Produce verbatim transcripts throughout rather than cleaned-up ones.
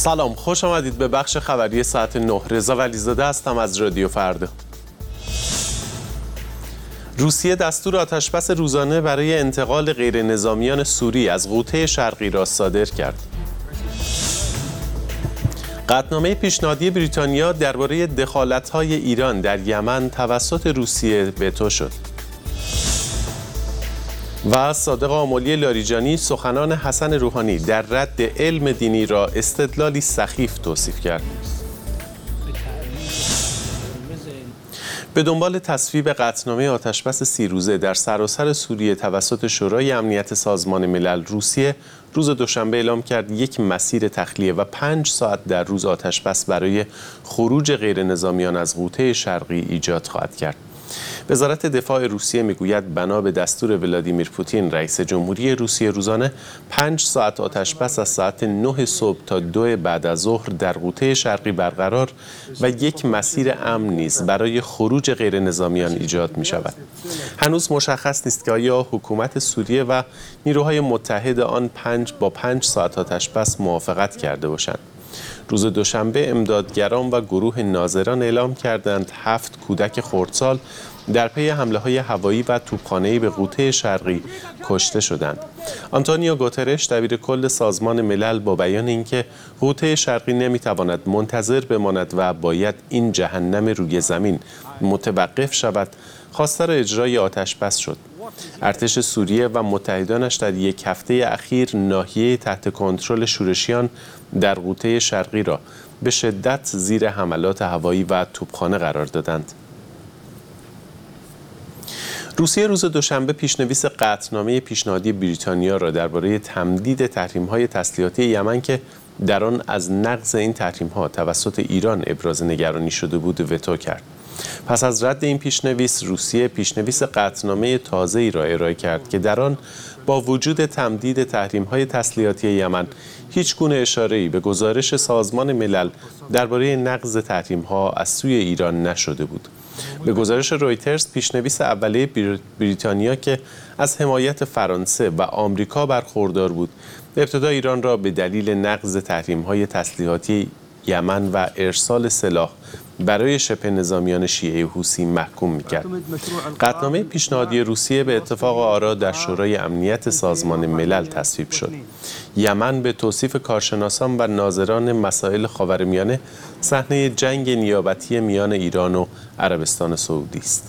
سلام، خوش آمدید به بخش خبری ساعت نه. رضا ولیزاده هستم از رادیو فردا. روسیه دستور آتشبس روزانه برای انتقال غیرنظامیان سوری از غوطه شرقی را صادر کرد. قطعنامه پیشنهادی بریتانیا درباره دخالت‌های ایران در یمن توسط روسیه وتو شد. و صادق آملی لاریجانی سخنان حسن روحانی در رد علم دینی را استدلالی سخیف توصیف کرد. به دنبال تصویب قطعنامه آتشبس سی روزه در سراسر سوریه توسط شورای امنیت سازمان ملل، روسیه روز دوشنبه اعلام کرد یک مسیر تخلیه و پنج ساعت در روز آتشبس برای خروج غیرنظامیان از غوطه شرقی ایجاد خواهد کرد. وزارت دفاع روسیه میگوید بنا به دستور ولادیمیر پوتین رئیس جمهوری روسیه روزانه پنج ساعت آتشبس از ساعت نه صبح تا دو بعد از ظهر در غوطه شرقی برقرار و یک مسیر امن نیز برای خروج غیرنظامیان ایجاد می شود. هنوز مشخص نیست که آیا حکومت سوریه و نیروهای متحد آن پنج با پنج ساعت آتشبس موافقت کرده باشند. روز دوشنبه امدادگران و گروه ناظران اعلام کردند هفت کودک خردسال در پی حمله‌های هوایی و توپخانه‌ای به غوطه شرقی کشته شدند. آنتونیو گوترش دبیر کل سازمان ملل با بیان اینکه غوطه شرقی نمی‌تواند منتظر بماند و باید این جهنم روی زمین متوقف شود، خواستار اجرای آتشبس شد. ارتش سوریه و متحدانش در یک هفته اخیر ناحیه تحت کنترل شورشیان در غوطه شرقی را به شدت زیر حملات هوایی و توپخانه قرار دادند. روسیه روز دوشنبه پیشنویس قطعنامه پیشنهادی بریتانیا را درباره تمدید تحریم‌های تسلیحاتی یمن که در آن از نقض این تحریم‌ها توسط ایران ابراز نگرانی شده بود وتو کرد. پس از رد این پیشنویس، روسیه پیشنویس قطعنامه تازه‌ای را ارائه کرد که در آن با وجود تمدید تحریم‌های تسلیحاتی یمن هیچ گونه اشاره‌ای به گزارش سازمان ملل درباره نقض تحریم‌ها از سوی ایران نشده بود. به گزارش رویترز، پیشنویس اولیه بریتانیا که از حمایت فرانسه و آمریکا برخوردار بود، ابتدا ایران را به دلیل نقض تحریم‌های تسلیحاتی یمن و ارسال سلاح برای شبه نظامیان شیعه حوثی محکوم می‌کرد. قطعنامه پیشنهادی روسیه به اتفاق آرا در شورای امنیت سازمان ملل تصویب شد. یمن به توصیف کارشناسان و ناظران مسائل خاورمیانه صحنه جنگ نیابتی میان ایران و عربستان سعودی است.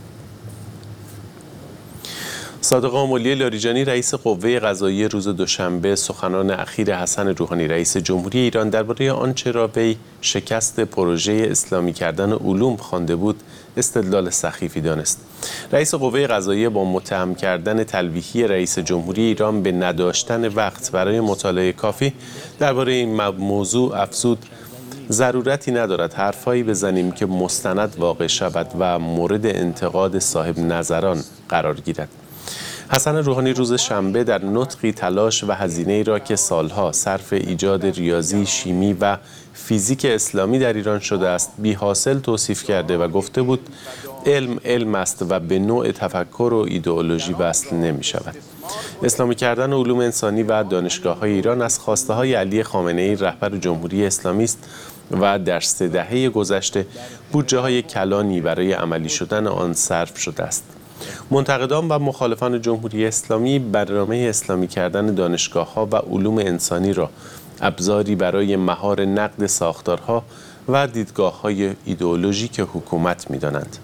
صادق آملی لاریجانی رئیس قوه قضاییه روز دوشنبه سخنان اخیر حسن روحانی رئیس جمهوری ایران درباره آنچه را وی شکست پروژه اسلامی کردن علوم خوانده بود استدلال سخیفی دانست. رئیس قوه قضاییه با متهم کردن تلویحی رئیس جمهوری ایران به نداشتن وقت برای مطالعه کافی درباره این موضوع افزود ضرورتی ندارد حرفایی بزنیم که مستند واقع شود و مورد انتقاد صاحب نظران قرار گیرد. حسن روحانی روز شنبه در نطقی تلاش و هزینه‌ای را که سالها صرف ایجاد ریاضی، شیمی و فیزیک اسلامی در ایران شده است بی حاصل توصیف کرده و گفته بود علم علم است و به نوع تفکر و ایدئولوژی وصل نمی شود. اسلامی کردن علوم انسانی و دانشگاه‌های ایران از خواسته‌های علی خامنه‌ای رهبر جمهوری اسلامی است و در سه دهه گذشته بودجه‌های کلانی برای عملی شدن آن صرف شده است. منتقدان و مخالفان جمهوری اسلامی برنامه اسلامی کردن دانشگاه‌ها و علوم انسانی را ابزاری برای مهار نقد ساختارها و دیدگاه‌های ایدئولوژیک حکومت می‌دانند.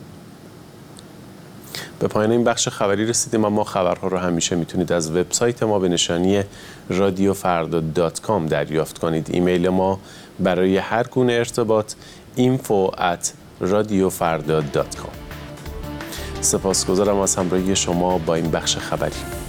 به پایان این بخش خبری رسیدیم، اما خبرها را همیشه میتونید از وبسایت ما به نشانی رادیو فردا دات کام دریافت کنید. ایمیل ما برای هر گونه ارتباط اینفو ات رادیو فردا دات کام. سپاسگزارم از همراهی شما با این بخش خبری.